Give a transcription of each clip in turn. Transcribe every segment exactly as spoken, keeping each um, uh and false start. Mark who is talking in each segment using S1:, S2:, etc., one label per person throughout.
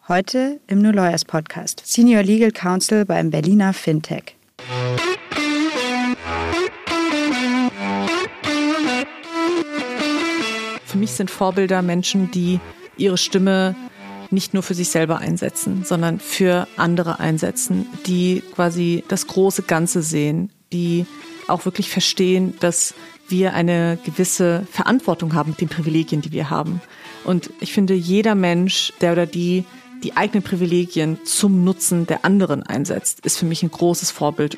S1: Heute im New Lawyers Podcast. Senior Legal Counsel beim Berliner Fintech.
S2: Für mich sind Vorbilder Menschen, die ihre Stimme nicht nur für sich selber einsetzen, sondern für andere einsetzen, die quasi das große Ganze sehen, die auch wirklich verstehen, dass wir eine gewisse Verantwortung haben mit den Privilegien, die wir haben. Und ich finde, jeder Mensch, der oder die die eigenen Privilegien zum Nutzen der anderen einsetzt, ist für mich ein großes Vorbild.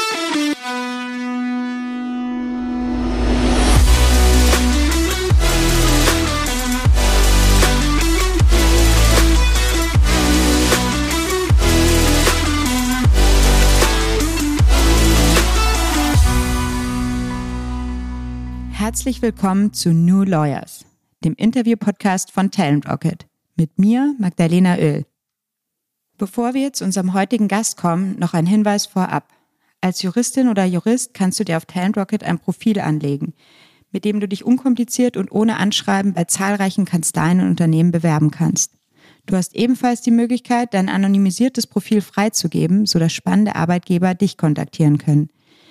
S1: Herzlich willkommen zu New Lawyers, dem Interview-Podcast von Talent Rocket. Mit mir, Magdalena Oehl. Bevor wir zu unserem heutigen Gast kommen, noch ein Hinweis vorab. Als Juristin oder Jurist kannst du dir auf Talent Rocket ein Profil anlegen, mit dem du dich unkompliziert und ohne Anschreiben bei zahlreichen Kanzleien und Unternehmen bewerben kannst. Du hast ebenfalls die Möglichkeit, dein anonymisiertes Profil freizugeben, sodass spannende Arbeitgeber dich kontaktieren können.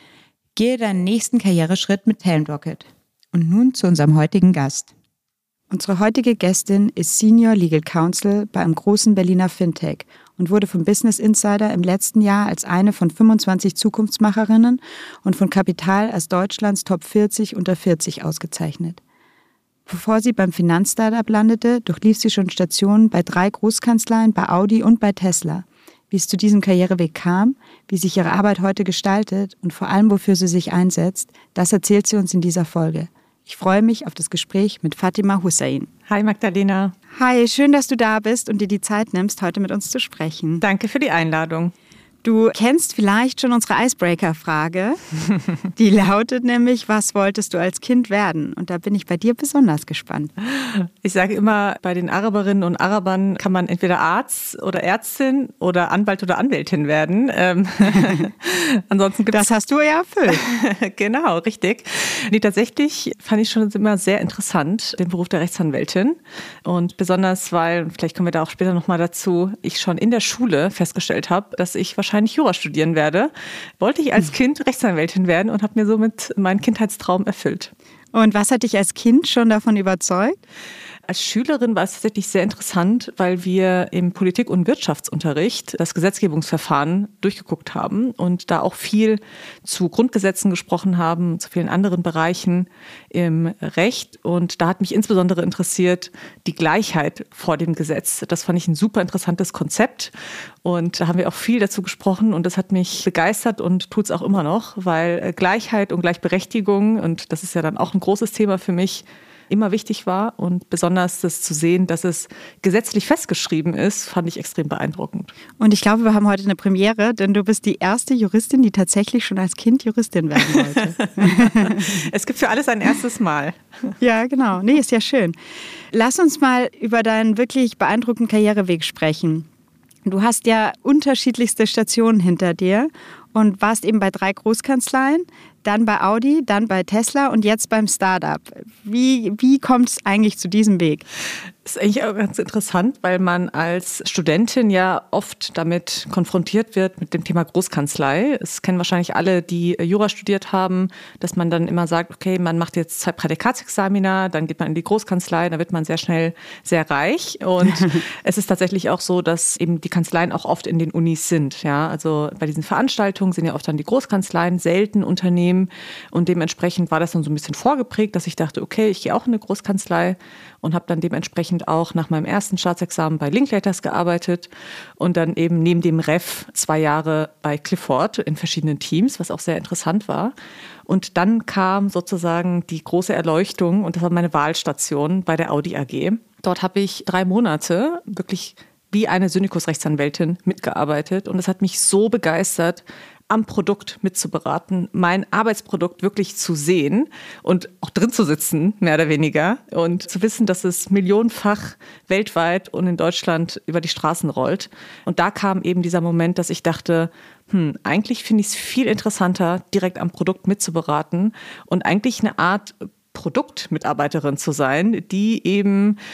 S1: Gehe deinen nächsten Karriereschritt mit Talent Rocket. Und nun zu unserem heutigen Gast. Unsere heutige Gästin ist Senior Legal Counsel bei einem großen Berliner Fintech und wurde vom Business Insider im letzten Jahr als eine von fünfundzwanzig Zukunftsmacherinnen und von Kapital als Deutschlands Top vierzig unter vierzig ausgezeichnet. Bevor sie beim Finanzstartup landete, durchlief sie schon Stationen bei drei Großkanzleien, bei Audi und bei Tesla. Wie es zu diesem Karriereweg kam, wie sich ihre Arbeit heute gestaltet und vor allem, wofür sie sich einsetzt, das erzählt sie uns in dieser Folge. Ich freue mich auf das Gespräch mit Fatima Hussein.
S2: Hi Magdalena.
S1: Hi, schön, dass du da bist und dir die Zeit nimmst, heute mit uns zu sprechen.
S2: Danke für die Einladung.
S1: Du kennst vielleicht schon unsere Icebreaker-Frage. Die lautet nämlich, was wolltest du als Kind werden? Und da bin ich bei dir besonders gespannt.
S2: Ich sage immer, bei den Araberinnen und Arabern kann man entweder Arzt oder Ärztin oder Anwalt oder Anwältin werden. Ähm, ansonsten gibt's
S1: das hast du ja erfüllt.
S2: Genau, richtig. Nee, tatsächlich fand ich schon immer sehr interessant, den Beruf der Rechtsanwältin. Und besonders, weil, vielleicht kommen wir da auch später nochmal dazu, ich schon in der Schule festgestellt habe, dass ich wahrscheinlich Jura studieren werde, wollte ich als Kind Rechtsanwältin werden und habe mir somit meinen Kindheitstraum erfüllt.
S1: Und was hat dich als Kind schon davon überzeugt?
S2: Als Schülerin war es tatsächlich sehr interessant, weil wir im Politik- und Wirtschaftsunterricht das Gesetzgebungsverfahren durchgeguckt haben und da auch viel zu Grundgesetzen gesprochen haben, zu vielen anderen Bereichen im Recht. Und da hat mich insbesondere interessiert die Gleichheit vor dem Gesetz. Das fand ich ein super interessantes Konzept und da haben wir auch viel dazu gesprochen und das hat mich begeistert und tut es auch immer noch, weil Gleichheit und Gleichberechtigung, und das ist ja dann auch ein großes Thema für mich, immer wichtig war und besonders das zu sehen, dass es gesetzlich festgeschrieben ist, fand ich extrem beeindruckend.
S1: Und ich glaube, wir haben heute eine Premiere, denn du bist die erste Juristin, die tatsächlich schon als Kind Juristin werden wollte.
S2: Es gibt für alles ein erstes Mal.
S1: Ja, genau. Nee, ist ja schön. Lass uns mal über deinen wirklich beeindruckenden Karriereweg sprechen. Du hast ja unterschiedlichste Stationen hinter dir und warst eben bei drei Großkanzleien, dann bei Audi, dann bei Tesla und jetzt beim Startup. Wie, wie kommt es eigentlich zu diesem Weg?
S2: Das ist eigentlich auch ganz interessant, weil man als Studentin ja oft damit konfrontiert wird mit dem Thema Großkanzlei. Es kennen wahrscheinlich alle, die Jura studiert haben, dass man dann immer sagt, okay, man macht jetzt zwei Prädikatsexamina, dann geht man in die Großkanzlei, dann wird man sehr schnell sehr reich. Und es ist tatsächlich auch so, dass eben die Kanzleien auch oft in den Unis sind. Ja, also bei diesen Veranstaltungen sind ja oft dann die Großkanzleien, selten Unternehmen. Und dementsprechend war das dann so ein bisschen vorgeprägt, dass ich dachte, okay, ich gehe auch in eine Großkanzlei und habe dann dementsprechend auch nach meinem ersten Staatsexamen bei Linklaters gearbeitet und dann eben neben dem Ref zwei Jahre bei Clifford in verschiedenen Teams, was auch sehr interessant war. Und dann kam sozusagen die große Erleuchtung und das war meine Wahlstation bei der Audi A G. Dort habe ich drei Monate wirklich wie eine Syndikus-Rechtsanwältin mitgearbeitet und es hat mich so begeistert, am Produkt mitzuberaten, mein Arbeitsprodukt wirklich zu sehen und auch drin zu sitzen, mehr oder weniger, und zu wissen, dass es millionenfach weltweit und in Deutschland über die Straßen rollt. Und da kam eben dieser Moment, dass ich dachte, hm, eigentlich finde ich es viel interessanter, direkt am Produkt mitzuberaten und eigentlich eine Art Produktmitarbeiterin zu sein, die eben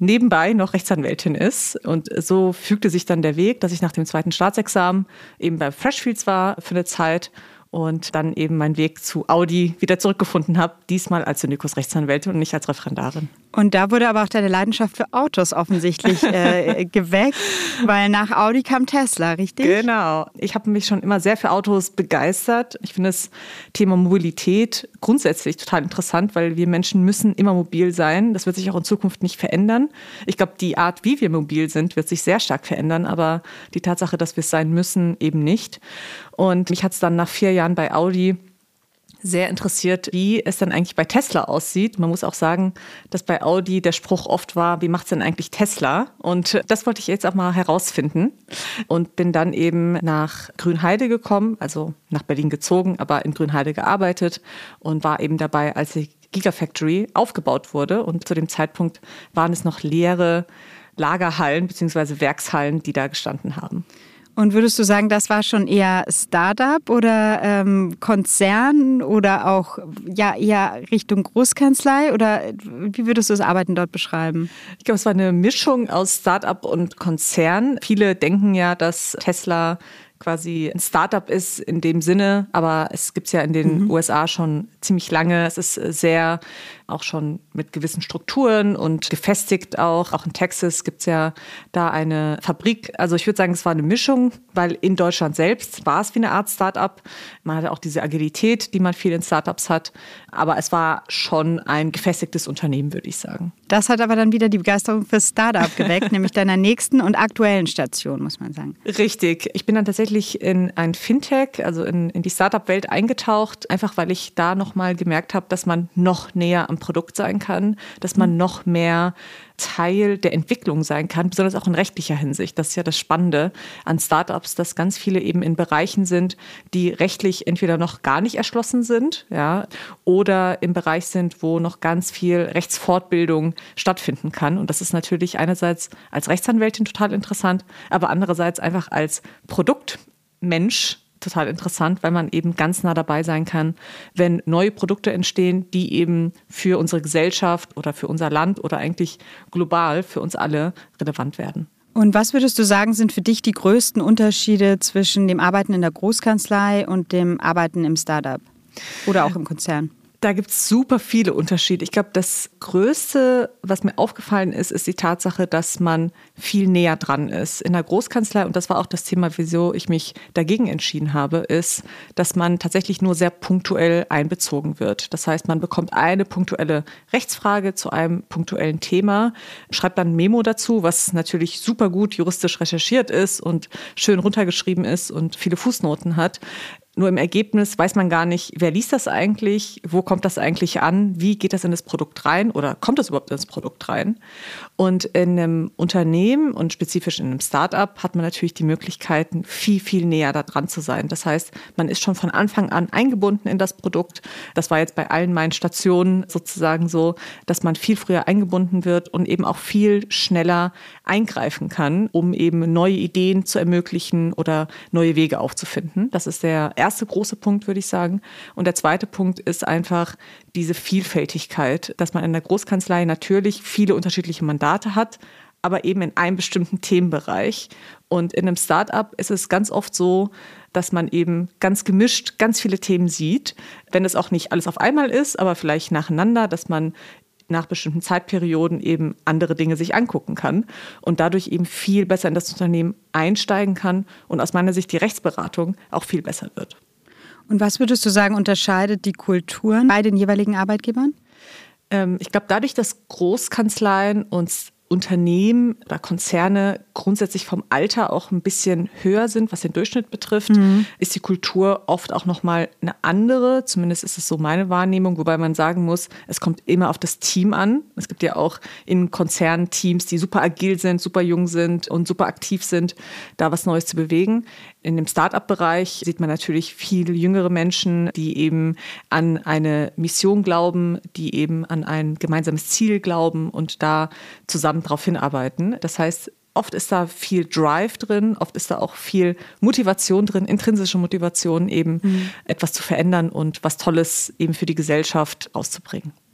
S2: nebenbei noch Rechtsanwältin ist. Und so fügte sich dann der Weg, dass ich nach dem zweiten Staatsexamen eben bei Freshfields war für eine Zeit und dann eben meinen Weg zu Audi wieder zurückgefunden habe, diesmal als Syndikus Rechtsanwältin und nicht als Referendarin.
S1: Und da wurde aber auch deine Leidenschaft für Autos offensichtlich äh, geweckt, weil nach Audi kam Tesla, richtig?
S2: Genau. Ich habe mich schon immer sehr für Autos begeistert. Ich finde das Thema Mobilität grundsätzlich total interessant, weil wir Menschen müssen immer mobil sein. Das wird sich auch in Zukunft nicht verändern. Ich glaube, die Art, wie wir mobil sind, wird sich sehr stark verändern, aber die Tatsache, dass wir es sein müssen, eben nicht. Und mich hat es dann nach vier Jahren bei Audi sehr interessiert, wie es dann eigentlich bei Tesla aussieht. Man muss auch sagen, dass bei Audi der Spruch oft war, wie macht's denn eigentlich Tesla? Und das wollte ich jetzt auch mal herausfinden und bin dann eben nach Grünheide gekommen, also nach Berlin gezogen, aber in Grünheide gearbeitet und war eben dabei, als die Gigafactory aufgebaut wurde. Und zu dem Zeitpunkt waren es noch leere Lagerhallen bzw. Werkshallen, die da gestanden haben.
S1: Und würdest du sagen, das war schon eher Startup oder ähm, Konzern oder auch ja eher Richtung Großkanzlei? Oder wie würdest du das Arbeiten dort beschreiben?
S2: Ich glaube, es war eine Mischung aus Startup und Konzern. Viele denken ja, dass Tesla quasi ein Startup ist in dem Sinne, aber es gibt es ja in den mhm. U S A schon ziemlich lange. Es ist sehr auch schon mit gewissen Strukturen und gefestigt auch. Auch in Texas gibt es ja da eine Fabrik. Also ich würde sagen, es war eine Mischung, weil in Deutschland selbst war es wie eine Art Startup. Man hatte auch diese Agilität, die man viel in Startups hat. Aber es war schon ein gefestigtes Unternehmen, würde ich sagen.
S1: Das hat aber dann wieder die Begeisterung für Startup geweckt, nämlich deiner nächsten und aktuellen Station, muss man sagen.
S2: Richtig. Ich bin dann tatsächlich in ein Fintech, also in, in die Startup-Welt eingetaucht, einfach weil ich da nochmal gemerkt habe, dass man noch näher am Produkt sein kann, dass man noch mehr Teil der Entwicklung sein kann, besonders auch in rechtlicher Hinsicht. Das ist ja das Spannende an Startups, dass ganz viele eben in Bereichen sind, die rechtlich entweder noch gar nicht erschlossen sind, ja, oder im Bereich sind, wo noch ganz viel Rechtsfortbildung stattfinden kann. Und das ist natürlich einerseits als Rechtsanwältin total interessant, aber andererseits einfach als Produktmensch total interessant, weil man eben ganz nah dabei sein kann, wenn neue Produkte entstehen, die eben für unsere Gesellschaft oder für unser Land oder eigentlich global für uns alle relevant werden.
S1: Und was würdest du sagen, sind für dich die größten Unterschiede zwischen dem Arbeiten in der Großkanzlei und dem Arbeiten im Startup oder auch im Konzern?
S2: Da gibt es super viele Unterschiede. Ich glaube, das Größte, was mir aufgefallen ist, ist die Tatsache, dass man viel näher dran ist. In der Großkanzlei, und das war auch das Thema, wieso ich mich dagegen entschieden habe, ist, dass man tatsächlich nur sehr punktuell einbezogen wird. Das heißt, man bekommt eine punktuelle Rechtsfrage zu einem punktuellen Thema, schreibt dann ein Memo dazu, was natürlich super gut juristisch recherchiert ist und schön runtergeschrieben ist und viele Fußnoten hat. Nur im Ergebnis weiß man gar nicht, wer liest das eigentlich, wo kommt das eigentlich an, wie geht das in das Produkt rein oder kommt das überhaupt in das Produkt rein? Und in einem Unternehmen und spezifisch in einem Start-up hat man natürlich die Möglichkeiten, viel, viel näher da dran zu sein. Das heißt, man ist schon von Anfang an eingebunden in das Produkt. Das war jetzt bei allen meinen Stationen sozusagen so, dass man viel früher eingebunden wird und eben auch viel schneller eingreifen kann, um eben neue Ideen zu ermöglichen oder neue Wege aufzufinden. Das ist der erste große Punkt, würde ich sagen. Und der zweite Punkt ist einfach diese Vielfältigkeit, dass man in der Großkanzlei natürlich viele unterschiedliche Mandate hat, aber eben in einem bestimmten Themenbereich. Und in einem Start-up ist es ganz oft so, dass man eben ganz gemischt ganz viele Themen sieht, wenn es auch nicht alles auf einmal ist, aber vielleicht nacheinander, dass man nach bestimmten Zeitperioden eben andere Dinge sich angucken kann und dadurch eben viel besser in das Unternehmen einsteigen kann und aus meiner Sicht die Rechtsberatung auch viel besser wird.
S1: Und was würdest du sagen, unterscheidet die Kulturen bei den jeweiligen Arbeitgebern?
S2: Ähm, ich glaube, dadurch, dass Großkanzleien und Unternehmen oder Konzerne grundsätzlich vom Alter auch ein bisschen höher sind, was den Durchschnitt betrifft, mhm. ist die Kultur oft auch nochmal eine andere. Zumindest ist es so meine Wahrnehmung, wobei man sagen muss, es kommt immer auf das Team an. Es gibt ja auch in Konzernen Teams, die super agil sind, super jung sind und super aktiv sind, da was Neues zu bewegen. In dem Start-up-Bereich sieht man natürlich viel jüngere Menschen, die eben an eine Mission glauben, die eben an ein gemeinsames Ziel glauben und da zusammen darauf hinarbeiten. Das heißt, oft ist da viel Drive drin, oft ist da auch viel Motivation drin, intrinsische Motivation eben mhm. etwas zu verändern und was Tolles eben für die Gesellschaft auszubringen.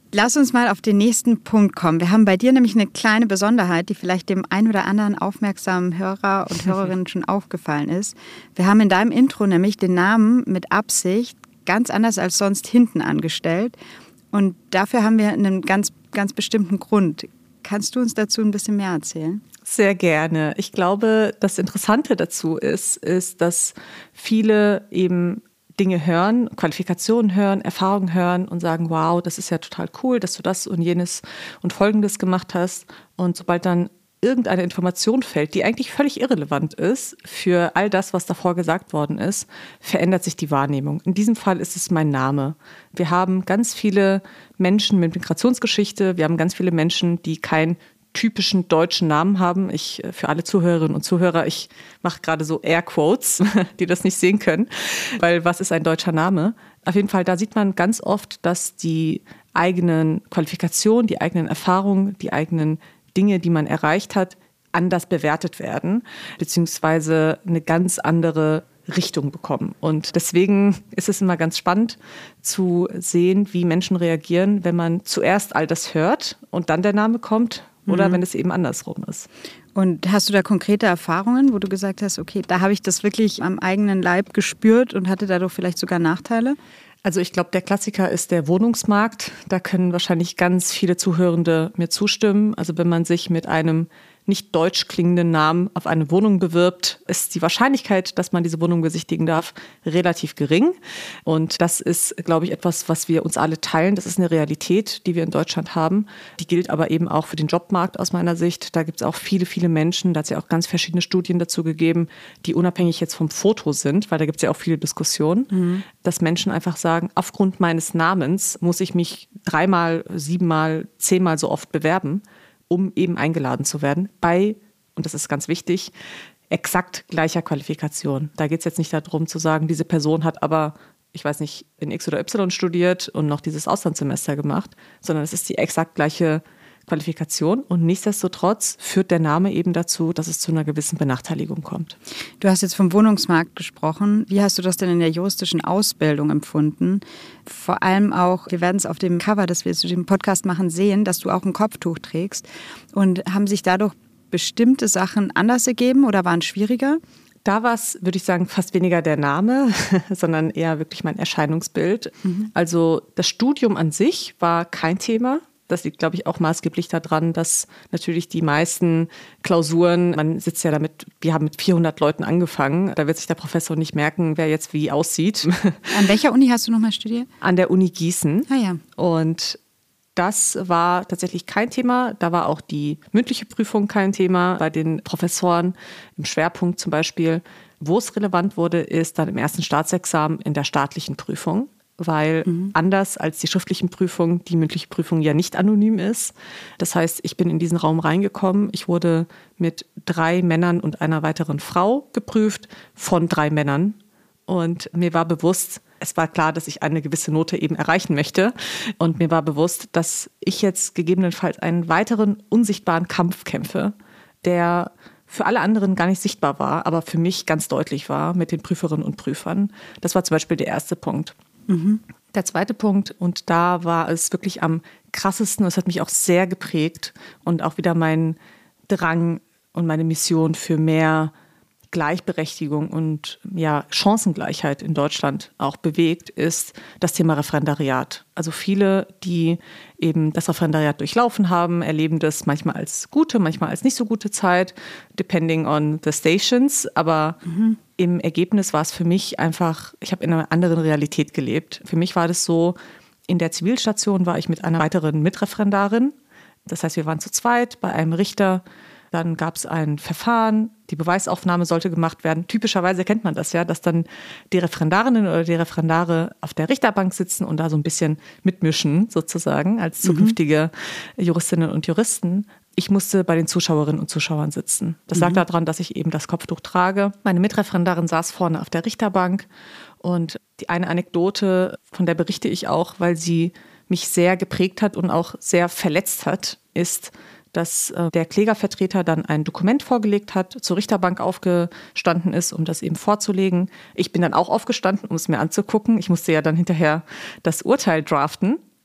S1: Lass uns mal auf den nächsten Punkt kommen. Wir haben bei dir nämlich eine kleine Besonderheit, die vielleicht dem ein oder anderen aufmerksamen Hörer und Hörerinnen schon aufgefallen ist. Wir haben in deinem Intro nämlich den Namen mit Absicht ganz anders als sonst hinten angestellt. Und dafür haben wir einen ganz, ganz bestimmten Grund. Kannst du uns dazu ein bisschen mehr erzählen?
S2: Sehr gerne. Ich glaube, das Interessante dazu ist, ist, dass viele eben Dinge hören, Qualifikationen hören, Erfahrungen hören und sagen, wow, das ist ja total cool, dass du das und jenes und Folgendes gemacht hast. Und sobald dann irgendeine Information fällt, die eigentlich völlig irrelevant ist für all das, was davor gesagt worden ist, verändert sich die Wahrnehmung. In diesem Fall ist es mein Name. Wir haben ganz viele Menschen mit Migrationsgeschichte, wir haben ganz viele Menschen, die kein typischen deutschen Namen haben. Ich, für alle Zuhörerinnen und Zuhörer, ich mache gerade so Airquotes, die das nicht sehen können, weil was ist ein deutscher Name? Auf jeden Fall, da sieht man ganz oft, dass die eigenen Qualifikationen, die eigenen Erfahrungen, die eigenen Dinge, die man erreicht hat, anders bewertet werden, beziehungsweise eine ganz andere Richtung bekommen. Und deswegen ist es immer ganz spannend zu sehen, wie Menschen reagieren, wenn man zuerst all das hört und dann der Name kommt oder mhm. wenn es eben andersrum ist.
S1: Und hast du da konkrete Erfahrungen, wo du gesagt hast, okay, da habe ich das wirklich am eigenen Leib gespürt und hatte dadurch vielleicht sogar Nachteile?
S2: Also ich glaube, der Klassiker ist der Wohnungsmarkt. Da können wahrscheinlich ganz viele Zuhörende mir zustimmen. Also wenn man sich mit einem nicht deutsch klingenden Namen auf eine Wohnung bewirbt, ist die Wahrscheinlichkeit, dass man diese Wohnung besichtigen darf, relativ gering. Und das ist, glaube ich, etwas, was wir uns alle teilen. Das ist eine Realität, die wir in Deutschland haben. Die gilt aber eben auch für den Jobmarkt aus meiner Sicht. Da gibt es auch viele, viele Menschen, da hat es ja auch ganz verschiedene Studien dazu gegeben, die unabhängig jetzt vom Foto sind, weil da gibt es ja auch viele Diskussionen, mhm. dass Menschen einfach sagen, aufgrund meines Namens muss ich mich dreimal, siebenmal, zehnmal so oft bewerben, um eben eingeladen zu werden bei, und das ist ganz wichtig, exakt gleicher Qualifikation. Da geht es jetzt nicht darum zu sagen, diese Person hat aber, ich weiß nicht, in X oder Y studiert und noch dieses Auslandssemester gemacht, sondern es ist die exakt gleiche Qualifikation und nichtsdestotrotz führt der Name eben dazu, dass es zu einer gewissen Benachteiligung kommt.
S1: Du hast jetzt vom Wohnungsmarkt gesprochen. Wie hast du das denn in der juristischen Ausbildung empfunden? Vor allem auch, wir werden es auf dem Cover, das wir zu dem Podcast machen, sehen, dass du auch ein Kopftuch trägst. Und haben sich dadurch bestimmte Sachen anders ergeben oder waren schwieriger?
S2: Da war es, würde ich sagen, fast weniger der Name, sondern eher wirklich mein Erscheinungsbild. Mhm. Also das Studium an sich war kein Thema. Das liegt, glaube ich, auch maßgeblich daran, dass natürlich die meisten Klausuren, man sitzt ja damit, wir haben mit vierhundert Leuten angefangen, da wird sich der Professor nicht merken, wer jetzt wie aussieht.
S1: An welcher Uni hast du nochmal studiert?
S2: An der Uni Gießen.
S1: Ah ja.
S2: Und das war tatsächlich kein Thema. Da war auch die mündliche Prüfung kein Thema bei den Professoren im Schwerpunkt zum Beispiel. Wo es relevant wurde, ist dann im ersten Staatsexamen in der staatlichen Prüfung, weil mhm. anders als die schriftlichen Prüfungen die mündliche Prüfung ja nicht anonym ist. Das heißt, ich bin in diesen Raum reingekommen. Ich wurde mit drei Männern und einer weiteren Frau geprüft von drei Männern. Und mir war bewusst, es war klar, dass ich eine gewisse Note eben erreichen möchte. Und mir war bewusst, dass ich jetzt gegebenenfalls einen weiteren unsichtbaren Kampf kämpfe, der für alle anderen gar nicht sichtbar war, aber für mich ganz deutlich war mit den Prüferinnen und Prüfern. Das war zum Beispiel der erste Punkt. Mhm. Der zweite Punkt, und da war es wirklich am krassesten, es hat mich auch sehr geprägt und auch wieder mein Drang und meine Mission für mehr Gleichberechtigung und ja, Chancengleichheit in Deutschland auch bewegt, ist das Thema Referendariat. Also viele, die eben das Referendariat durchlaufen haben, erleben das manchmal als gute, manchmal als nicht so gute Zeit, depending on the stations. Aber mhm. im Ergebnis war es für mich einfach, ich habe in einer anderen Realität gelebt. Für mich war das so, in der Zivilstation war ich mit einer weiteren Mitreferendarin. Das heißt, wir waren zu zweit bei einem Richter. Dann gab es ein Verfahren, die Beweisaufnahme sollte gemacht werden. Typischerweise kennt man das ja, dass dann die Referendarinnen oder die Referendare auf der Richterbank sitzen und da so ein bisschen mitmischen sozusagen als zukünftige mhm. Juristinnen und Juristen. Ich musste bei den Zuschauerinnen und Zuschauern sitzen. Das mhm. lag daran, dass ich eben das Kopftuch trage. Meine Mitreferendarin saß vorne auf der Richterbank und die eine Anekdote, von der berichte ich auch, weil sie mich sehr geprägt hat und auch sehr verletzt hat, ist, dass der Klägervertreter dann ein Dokument vorgelegt hat, zur Richterbank aufgestanden ist, um das eben vorzulegen. Ich bin dann auch aufgestanden, um es mir anzugucken. Ich musste ja dann hinterher das Urteil draften.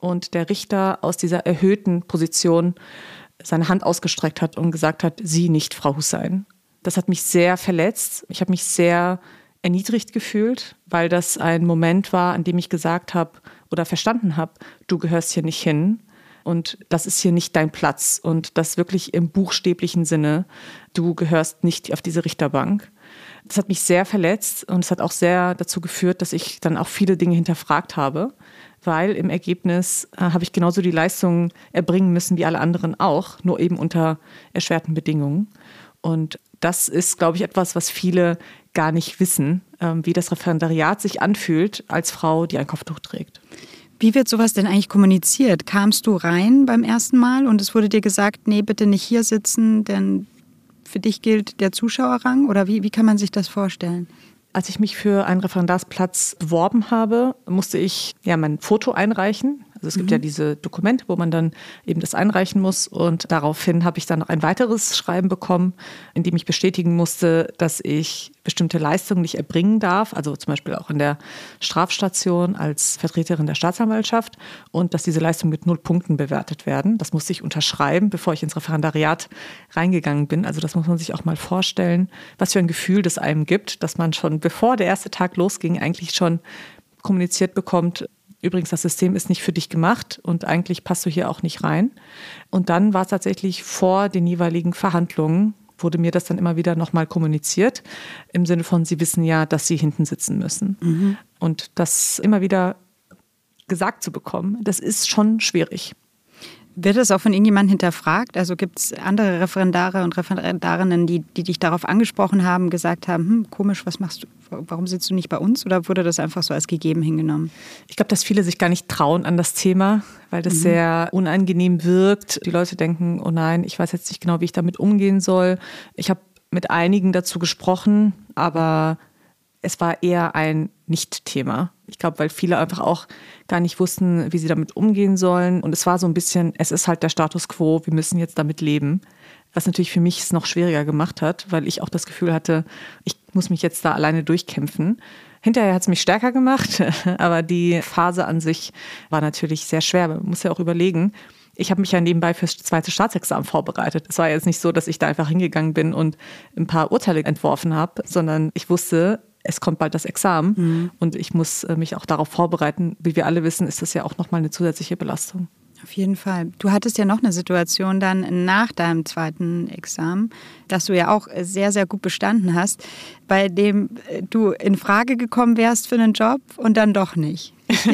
S2: und der Richter aus dieser erhöhten Position seine Hand ausgestreckt hat und gesagt hat, Sie nicht, Frau Hussein. Das hat mich sehr verletzt. Ich habe mich sehr erniedrigt gefühlt, weil das ein Moment war, an dem ich gesagt habe oder verstanden habe, du gehörst hier nicht hin und das ist hier nicht dein Platz und das wirklich im buchstäblichen Sinne, du gehörst nicht auf diese Richterbank. Das hat mich sehr verletzt und es hat auch sehr dazu geführt, dass ich dann auch viele Dinge hinterfragt habe, weil im Ergebnis äh, habe ich genauso die Leistungen erbringen müssen wie alle anderen auch, nur eben unter erschwerten Bedingungen. Und das ist, glaube ich, etwas, was viele gar nicht wissen, äh, wie das Referendariat sich anfühlt als Frau, die ein Kopftuch trägt.
S1: Wie wird sowas denn eigentlich kommuniziert? Kamst du rein beim ersten Mal und es wurde dir gesagt, nee, bitte nicht hier sitzen, denn für dich gilt der Zuschauerrang? Oder wie, wie kann man sich das vorstellen?
S2: Als ich mich für einen Referendarsplatz beworben habe, musste ich ja mein Foto einreichen. Also es gibt mhm. ja diese Dokumente, wo man dann eben das einreichen muss. Und daraufhin habe ich dann noch ein weiteres Schreiben bekommen, in dem ich bestätigen musste, dass ich bestimmte Leistungen nicht erbringen darf. Also zum Beispiel auch in der Strafstation als Vertreterin der Staatsanwaltschaft. Und dass diese Leistungen mit null Punkten bewertet werden. Das musste ich unterschreiben, bevor ich ins Referendariat reingegangen bin. Also das muss man sich auch mal vorstellen, was für ein Gefühl das einem gibt, dass man schon, bevor der erste Tag losging, eigentlich schon kommuniziert bekommt, übrigens, das System ist nicht für dich gemacht und eigentlich passt du hier auch nicht rein. Und dann war es tatsächlich vor den jeweiligen Verhandlungen, wurde mir das dann immer wieder nochmal kommuniziert, im Sinne von, sie wissen ja, dass sie hinten sitzen müssen. Mhm. Und das immer wieder gesagt zu bekommen, das ist schon schwierig.
S1: Wird das auch von irgendjemandem hinterfragt? Also gibt es andere Referendare und Referendarinnen, die, die dich darauf angesprochen haben, gesagt haben, hm, komisch, was machst du, warum sitzt du nicht bei uns? Oder wurde das einfach so als gegeben hingenommen?
S2: Ich glaube, dass viele sich gar nicht trauen an das Thema, weil das mhm. sehr unangenehm wirkt. Die Leute denken, oh nein, ich weiß jetzt nicht genau, wie ich damit umgehen soll. Ich habe mit einigen dazu gesprochen, aber es war eher ein Nicht-Thema. Ich glaube, weil viele einfach auch gar nicht wussten, wie sie damit umgehen sollen. Und es war so ein bisschen, es ist halt der Status quo, wir müssen jetzt damit leben. Was natürlich für mich es noch schwieriger gemacht hat, weil ich auch das Gefühl hatte, ich muss mich jetzt da alleine durchkämpfen. Hinterher hat es mich stärker gemacht, aber die Phase an sich war natürlich sehr schwer. Man muss ja auch überlegen, ich habe mich ja nebenbei fürs zweite Staatsexamen vorbereitet. Es war jetzt nicht so, dass ich da einfach hingegangen bin und ein paar Urteile entworfen habe, sondern ich wusste, es kommt bald das Examen mhm. und ich muss mich auch darauf vorbereiten. Wie wir alle wissen, ist das ja auch nochmal eine zusätzliche Belastung.
S1: Auf jeden Fall. Du hattest ja noch eine Situation dann nach deinem zweiten Examen, das du ja auch sehr, sehr gut bestanden hast, bei dem du in Frage gekommen wärst für einen Job und dann doch nicht.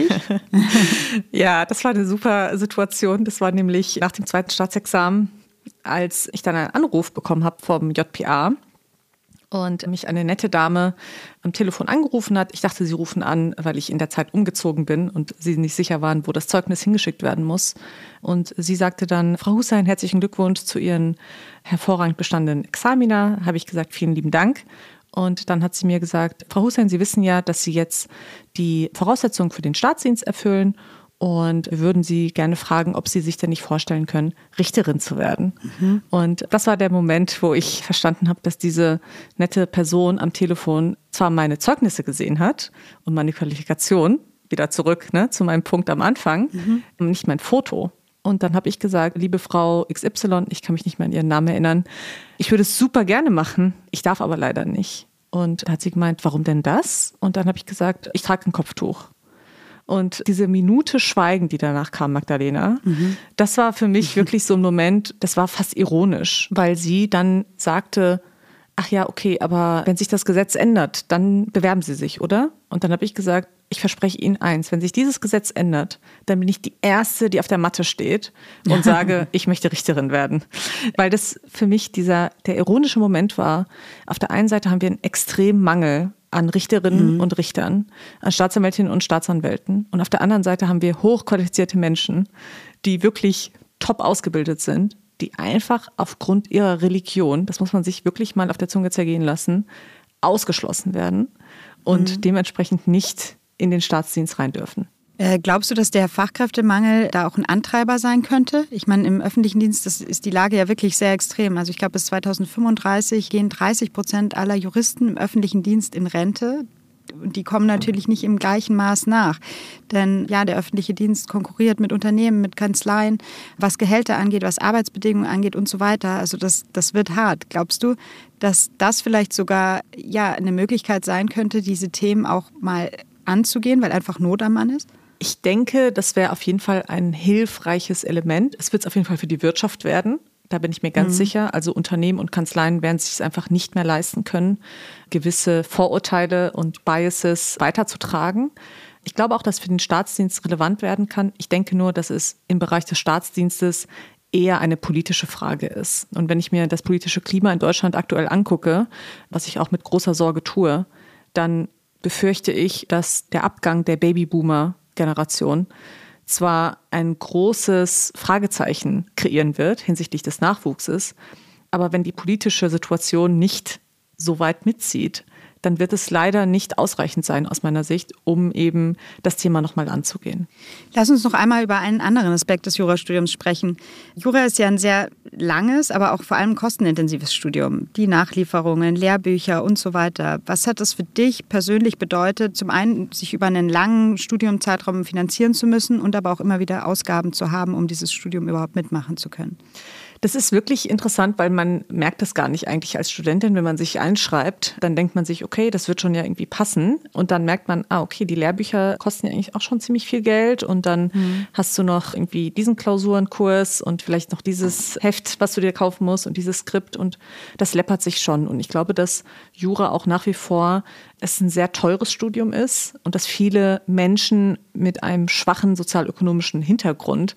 S2: Ja, das war eine super Situation. Das war nämlich nach dem zweiten Staatsexamen, als ich dann einen Anruf bekommen habe vom J P A. Und mich eine nette Dame am Telefon angerufen hat. Ich dachte, sie rufen an, weil ich in der Zeit umgezogen bin und sie nicht sicher waren, wo das Zeugnis hingeschickt werden muss. Und sie sagte dann, Frau Hussein, herzlichen Glückwunsch zu Ihren hervorragend bestandenen Examina. Habe ich gesagt, vielen lieben Dank. Und dann hat sie mir gesagt, Frau Hussein, Sie wissen ja, dass Sie jetzt die Voraussetzungen für den Staatsdienst erfüllen. Und würden Sie gerne fragen, ob Sie sich denn nicht vorstellen können, Richterin zu werden. Mhm. Und das war der Moment, wo ich verstanden habe, dass diese nette Person am Telefon zwar meine Zeugnisse gesehen hat und meine Qualifikation, wieder zurück ne, zu meinem Punkt am Anfang, mhm. nicht mein Foto. Und dann habe ich gesagt, liebe Frau X Y, ich kann mich nicht mehr an Ihren Namen erinnern, ich würde es super gerne machen, ich darf aber leider nicht. Und da hat sie gemeint, warum denn das? Und dann habe ich gesagt, ich trage ein Kopftuch. Und diese Minute Schweigen, die danach kam, Magdalena, mhm. das war für mich wirklich so ein Moment, das war fast ironisch, weil sie dann sagte, ach ja, okay, aber wenn sich das Gesetz ändert, dann bewerben Sie sich, oder? Und dann habe ich gesagt, ich verspreche Ihnen eins, wenn sich dieses Gesetz ändert, dann bin ich die Erste, die auf der Matte steht und sage, ich möchte Richterin werden. Weil das für mich dieser der ironische Moment war, auf der einen Seite haben wir einen extremen Mangel an Richterinnen mhm. und Richtern, an Staatsanwältinnen und Staatsanwälten. Und auf der anderen Seite haben wir hochqualifizierte Menschen, die wirklich top ausgebildet sind, die einfach aufgrund ihrer Religion, das muss man sich wirklich mal auf der Zunge zergehen lassen, ausgeschlossen werden und mhm. dementsprechend nicht in den Staatsdienst rein dürfen.
S1: Glaubst du, dass der Fachkräftemangel da auch ein Antreiber sein könnte? Ich meine, im öffentlichen Dienst das ist die Lage ja wirklich sehr extrem. Also ich glaube, bis zweitausendfünfunddreißig gehen dreißig Prozent aller Juristen im öffentlichen Dienst in Rente. die kommen natürlich nicht im gleichen Maß nach. Denn ja, der öffentliche Dienst konkurriert mit Unternehmen, mit Kanzleien, was Gehälter angeht, was Arbeitsbedingungen angeht und so weiter. Also das, das wird hart. Glaubst du, dass das vielleicht sogar ja eine Möglichkeit sein könnte, diese Themen auch mal anzugehen, weil einfach Not am Mann ist?
S2: Ich denke, das wäre auf jeden Fall ein hilfreiches Element. Es wird es auf jeden Fall für die Wirtschaft werden. Da bin ich mir ganz mhm. sicher. Also Unternehmen und Kanzleien werden es sich einfach nicht mehr leisten können, gewisse Vorurteile und Biases weiterzutragen. Ich glaube auch, dass für den Staatsdienst relevant werden kann. Ich denke nur, dass es im Bereich des Staatsdienstes eher eine politische Frage ist. Und wenn ich mir das politische Klima in Deutschland aktuell angucke, was ich auch mit großer Sorge tue, dann befürchte ich, dass der Abgang der Babyboomer-Generation zwar ein großes Fragezeichen kreieren wird hinsichtlich des Nachwuchses, aber wenn die politische Situation nicht so weit mitzieht, dann wird es leider nicht ausreichend sein aus meiner Sicht, um eben das Thema nochmal anzugehen.
S1: Lass uns noch einmal über einen anderen Aspekt des Jurastudiums sprechen. Jura ist ja ein sehr langes, aber auch vor allem kostenintensives Studium. Die Nachlieferungen, Lehrbücher und so weiter. Was hat das für dich persönlich bedeutet, zum einen sich über einen langen Studiumzeitraum finanzieren zu müssen und aber auch immer wieder Ausgaben zu haben, um dieses Studium überhaupt mitmachen zu können?
S2: Das ist wirklich interessant, weil man merkt das gar nicht eigentlich als Studentin, wenn man sich einschreibt. Dann denkt man sich, okay, das wird schon ja irgendwie passen. Und dann merkt man, ah, okay, die Lehrbücher kosten ja eigentlich auch schon ziemlich viel Geld. Und dann mhm. hast du noch irgendwie diesen Klausurenkurs und vielleicht noch dieses Heft, was du dir kaufen musst und dieses Skript. Und das läppert sich schon. Und ich glaube, dass Jura auch nach wie vor es ein sehr teures Studium ist und dass viele Menschen mit einem schwachen sozialökonomischen Hintergrund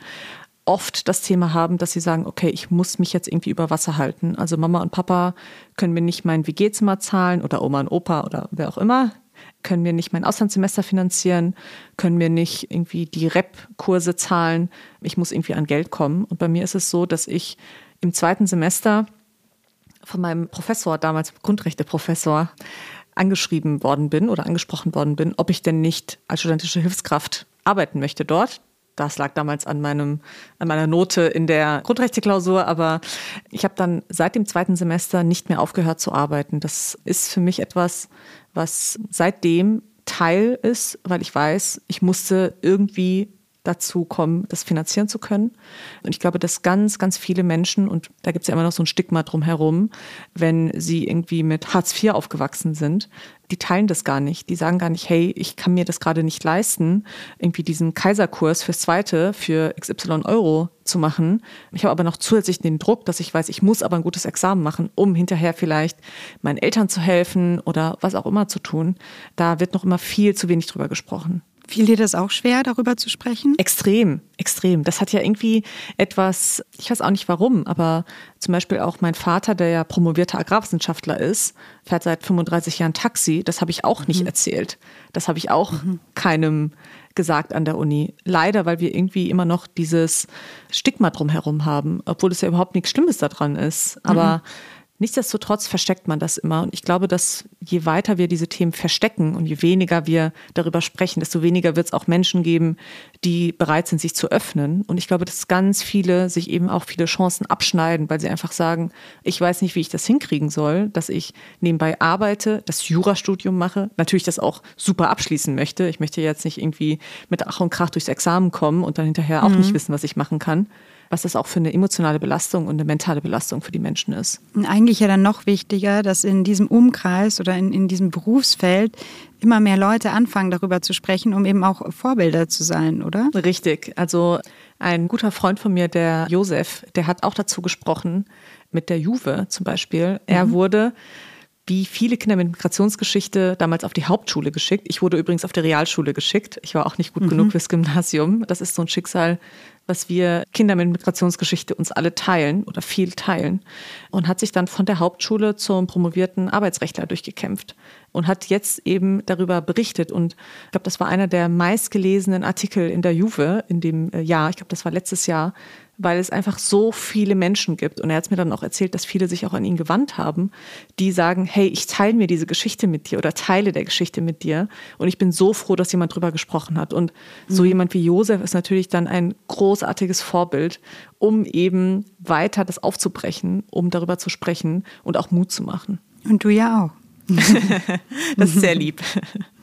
S2: oft das Thema haben, dass sie sagen, okay, ich muss mich jetzt irgendwie über Wasser halten. Also Mama und Papa können mir nicht mein W G-Zimmer zahlen oder Oma und Opa oder wer auch immer, können mir nicht mein Auslandssemester finanzieren, können mir nicht irgendwie die Rap-Kurse zahlen. Ich muss irgendwie an Geld kommen. Und bei mir ist es so, dass ich im zweiten Semester von meinem Professor, damals Grundrechteprofessor, angeschrieben worden bin oder angesprochen worden bin, ob ich denn nicht als studentische Hilfskraft arbeiten möchte dort. Das lag damals an meinem, an meiner Note in der Grundrechteklausur, aber ich habe dann seit dem zweiten Semester nicht mehr aufgehört zu arbeiten. Das ist für mich etwas, was seitdem Teil ist, weil ich weiß, ich musste irgendwie dazu kommen, das finanzieren zu können. Und ich glaube, dass ganz, ganz viele Menschen, und da gibt es ja immer noch so ein Stigma drumherum, wenn sie irgendwie mit Hartz vier aufgewachsen sind, die teilen das gar nicht. Die sagen gar nicht, hey, ich kann mir das gerade nicht leisten, irgendwie diesen Kaiserkurs fürs Zweite für X Y Euro zu machen. Ich habe aber noch zusätzlich den Druck, dass ich weiß, ich muss aber ein gutes Examen machen, um hinterher vielleicht meinen Eltern zu helfen oder was auch immer zu tun. Da wird noch immer viel zu wenig drüber gesprochen.
S1: Fiel dir das auch schwer, darüber zu sprechen?
S2: Extrem, extrem. Das hat ja irgendwie etwas, ich weiß auch nicht warum, aber zum Beispiel auch mein Vater, der ja promovierter Agrarwissenschaftler ist, fährt seit fünfunddreißig Jahren Taxi. Das habe ich auch nicht mhm. erzählt. Das habe ich auch mhm. keinem gesagt an der Uni. Leider, weil wir irgendwie immer noch dieses Stigma drumherum haben, obwohl es ja überhaupt nichts Schlimmes daran ist. Aber mhm. nichtsdestotrotz versteckt man das immer. Und ich glaube, dass je weiter wir diese Themen verstecken und je weniger wir darüber sprechen, desto weniger wird es auch Menschen geben, die bereit sind, sich zu öffnen. Und ich glaube, dass ganz viele sich eben auch viele Chancen abschneiden, weil sie einfach sagen, ich weiß nicht, wie ich das hinkriegen soll, dass ich nebenbei arbeite, das Jurastudium mache, natürlich das auch super abschließen möchte. Ich möchte jetzt nicht irgendwie mit Ach und Krach durchs Examen kommen und dann hinterher auch mhm. nicht wissen, was ich machen kann. Was das auch für eine emotionale Belastung und eine mentale Belastung für die Menschen ist.
S1: Und eigentlich ja dann noch wichtiger, dass in diesem Umkreis oder in, in diesem Berufsfeld immer mehr Leute anfangen, darüber zu sprechen, um eben auch Vorbilder zu sein, oder?
S2: Richtig. Also ein guter Freund von mir, der Josef, der hat auch dazu gesprochen, mit der Juve zum Beispiel. Er mhm. wurde wie viele Kinder mit Migrationsgeschichte damals auf die Hauptschule geschickt. Ich wurde übrigens auf die Realschule geschickt. Ich war auch nicht gut mhm. genug fürs Gymnasium. Das ist so ein Schicksal, was wir Kinder mit Migrationsgeschichte uns alle teilen oder viel teilen. Und hat sich dann von der Hauptschule zum promovierten Arbeitsrechtler durchgekämpft und hat jetzt eben darüber berichtet. Und ich glaube, das war einer der meistgelesenen Artikel in der Juve in dem Jahr. Ich glaube, das war letztes Jahr, weil es einfach so viele Menschen gibt. Und er hat mir dann auch erzählt, dass viele sich auch an ihn gewandt haben, die sagen, hey, ich teile mir diese Geschichte mit dir oder teile der Geschichte mit dir. Und ich bin so froh, dass jemand drüber gesprochen hat. Und so mhm. jemand wie Josef ist natürlich dann ein großartiges Vorbild, um eben weiter das aufzubrechen, um darüber zu sprechen und auch Mut zu machen.
S1: Und du ja auch.
S2: Das ist sehr lieb.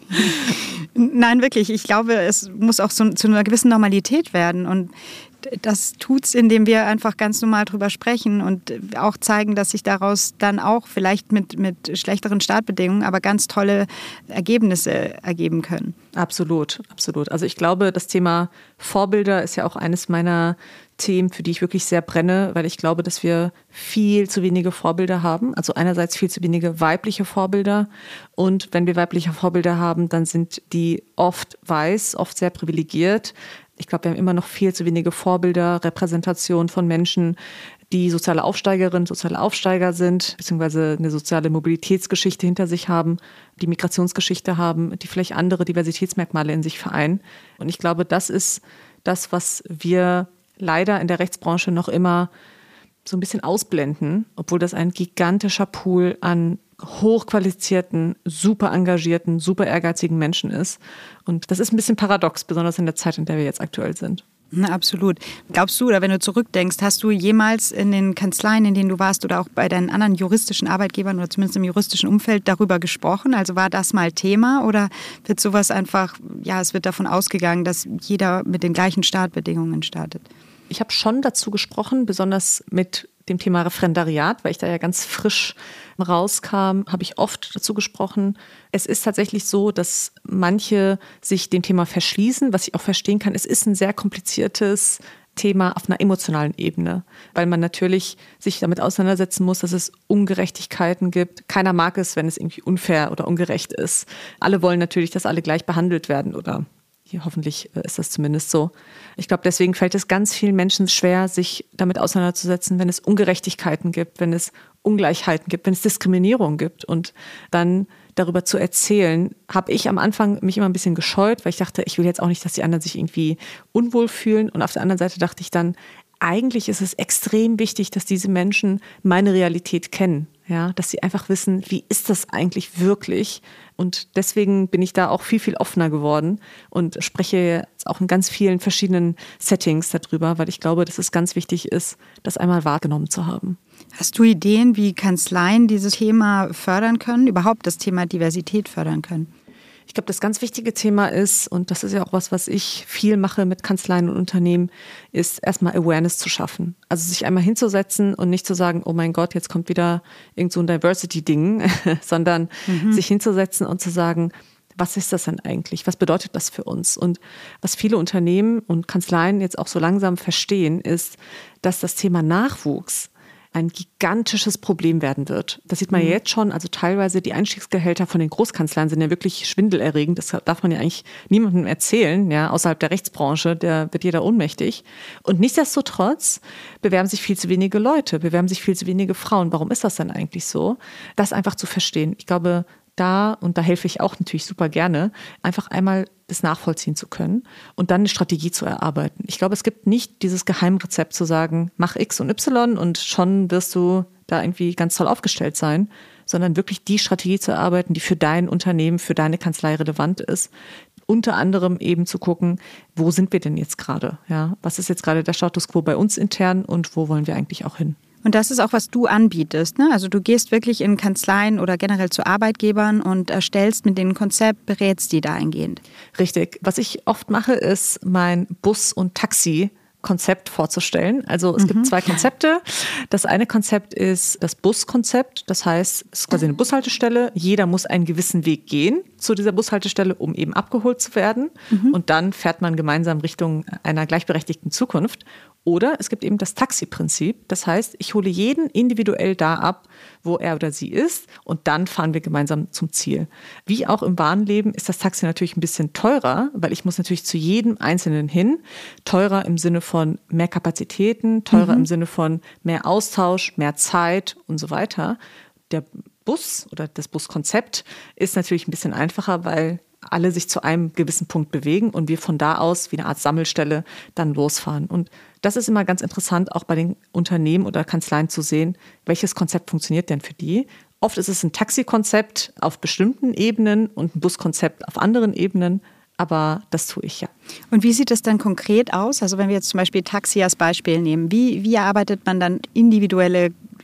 S1: Nein, wirklich. Ich glaube, es muss auch so, zu einer gewissen Normalität werden. Und das tut's, indem wir einfach ganz normal drüber sprechen und auch zeigen, dass sich daraus dann auch vielleicht mit, mit schlechteren Startbedingungen, aber ganz tolle Ergebnisse ergeben können.
S2: Absolut, absolut. Also ich glaube, das Thema Vorbilder ist ja auch eines meiner Themen, für die ich wirklich sehr brenne, weil ich glaube, dass wir viel zu wenige Vorbilder haben. Also einerseits viel zu wenige weibliche Vorbilder. Und wenn wir weibliche Vorbilder haben, dann sind die oft weiß, oft sehr privilegiert. Ich glaube, wir haben immer noch viel zu wenige Vorbilder, Repräsentation von Menschen, die soziale Aufsteigerinnen, soziale Aufsteiger sind, beziehungsweise eine soziale Mobilitätsgeschichte hinter sich haben, die Migrationsgeschichte haben, die vielleicht andere Diversitätsmerkmale in sich vereinen. Und ich glaube, das ist das, was wir leider in der Rechtsbranche noch immer so ein bisschen ausblenden, obwohl das ein gigantischer Pool an hochqualifizierten, super engagierten, super ehrgeizigen Menschen ist. Und das ist ein bisschen paradox, besonders in der Zeit, in der wir jetzt aktuell sind.
S1: Na, absolut. Glaubst du, oder wenn du zurückdenkst, hast du jemals in den Kanzleien, in denen du warst oder auch bei deinen anderen juristischen Arbeitgebern oder zumindest im juristischen Umfeld darüber gesprochen? Also war das mal Thema oder wird sowas einfach, ja, es wird davon ausgegangen, dass jeder mit den gleichen Startbedingungen startet?
S2: Ich habe schon dazu gesprochen, besonders mit dem Thema Referendariat, weil ich da ja ganz frisch rauskam, habe ich oft dazu gesprochen. Es ist tatsächlich so, dass manche sich dem Thema verschließen, was ich auch verstehen kann. Es ist ein sehr kompliziertes Thema auf einer emotionalen Ebene, weil man natürlich sich damit auseinandersetzen muss, dass es Ungerechtigkeiten gibt. Keiner mag es, wenn es irgendwie unfair oder ungerecht ist. Alle wollen natürlich, dass alle gleich behandelt werden oder hier, hoffentlich ist das zumindest so. Ich glaube, deswegen fällt es ganz vielen Menschen schwer, sich damit auseinanderzusetzen, wenn es Ungerechtigkeiten gibt, wenn es Ungleichheiten gibt, wenn es Diskriminierung gibt. Und dann darüber zu erzählen, habe ich am Anfang mich immer ein bisschen gescheut, weil ich dachte, ich will jetzt auch nicht, dass die anderen sich irgendwie unwohl fühlen. Und auf der anderen Seite dachte ich dann, eigentlich ist es extrem wichtig, dass diese Menschen meine Realität kennen. Ja, dass sie einfach wissen, wie ist das eigentlich wirklich? Und deswegen bin ich da auch viel, viel offener geworden und spreche jetzt auch in ganz vielen verschiedenen Settings darüber, weil ich glaube, dass es ganz wichtig ist, das einmal wahrgenommen zu haben.
S1: Hast du Ideen, wie Kanzleien dieses Thema fördern können, überhaupt das Thema Diversität fördern können?
S2: Ich glaube, das ganz wichtige Thema ist, und das ist ja auch was, was ich viel mache mit Kanzleien und Unternehmen, ist erstmal Awareness zu schaffen. Also sich einmal hinzusetzen und nicht zu sagen, oh mein Gott, jetzt kommt wieder irgend so ein Diversity-Ding, sondern mhm. sich hinzusetzen und zu sagen, was ist das denn eigentlich? Was bedeutet das für uns? Und was viele Unternehmen und Kanzleien jetzt auch so langsam verstehen, ist, dass das Thema Nachwuchs ein gigantisches Problem werden wird. Das sieht man ja jetzt schon, also teilweise die Einstiegsgehälter von den Großkanzleien sind ja wirklich schwindelerregend. Das darf man ja eigentlich niemandem erzählen, ja, außerhalb der Rechtsbranche, der wird jeder ohnmächtig. Und nichtsdestotrotz bewerben sich viel zu wenige Leute, bewerben sich viel zu wenige Frauen. Warum ist das denn eigentlich so? Das einfach zu verstehen. Ich glaube, da, und da helfe ich auch natürlich super gerne, einfach einmal das nachvollziehen zu können und dann eine Strategie zu erarbeiten. Ich glaube, es gibt nicht dieses Geheimrezept zu sagen, mach X und Y und schon wirst du da irgendwie ganz toll aufgestellt sein, sondern wirklich die Strategie zu erarbeiten, die für dein Unternehmen, für deine Kanzlei relevant ist. Unter anderem eben zu gucken, wo sind wir denn jetzt gerade? Ja, was ist jetzt gerade der Status quo bei uns intern und wo wollen wir eigentlich auch hin?
S1: Und das ist auch, was du anbietest, ne? Also du gehst wirklich in Kanzleien oder generell zu Arbeitgebern und erstellst mit denen ein Konzept, berätst die dahingehend.
S2: Richtig. Was ich oft mache, ist mein Bus- und Taxi-Konzept vorzustellen. Also es mhm. gibt zwei Konzepte. Das eine Konzept ist das Buskonzept. Das heißt, es ist quasi eine Bushaltestelle. Jeder muss einen gewissen Weg gehen zu dieser Bushaltestelle, um eben abgeholt zu werden. Mhm. Und dann fährt man gemeinsam Richtung einer gleichberechtigten Zukunft. Oder es gibt eben das Taxi-Prinzip. Das heißt, ich hole jeden individuell da ab, wo er oder sie ist. Und dann fahren wir gemeinsam zum Ziel. Wie auch im wahren Leben ist das Taxi natürlich ein bisschen teurer, weil ich muss natürlich zu jedem Einzelnen hin. Teurer im Sinne von mehr Kapazitäten, teurer mhm. im Sinne von mehr Austausch, mehr Zeit und so weiter. Der Bus oder das Buskonzept ist natürlich ein bisschen einfacher, weil alle sich zu einem gewissen Punkt bewegen und wir von da aus wie eine Art Sammelstelle dann losfahren. Und das ist immer ganz interessant, auch bei den Unternehmen oder Kanzleien zu sehen, welches Konzept funktioniert denn für die. Oft ist es ein Taxikonzept auf bestimmten Ebenen und ein Buskonzept auf anderen Ebenen, aber das tue ich ja.
S1: Und wie sieht das dann konkret aus? Also wenn wir jetzt zum Beispiel Taxi als Beispiel nehmen, wie, wie erarbeitet man dann individuelle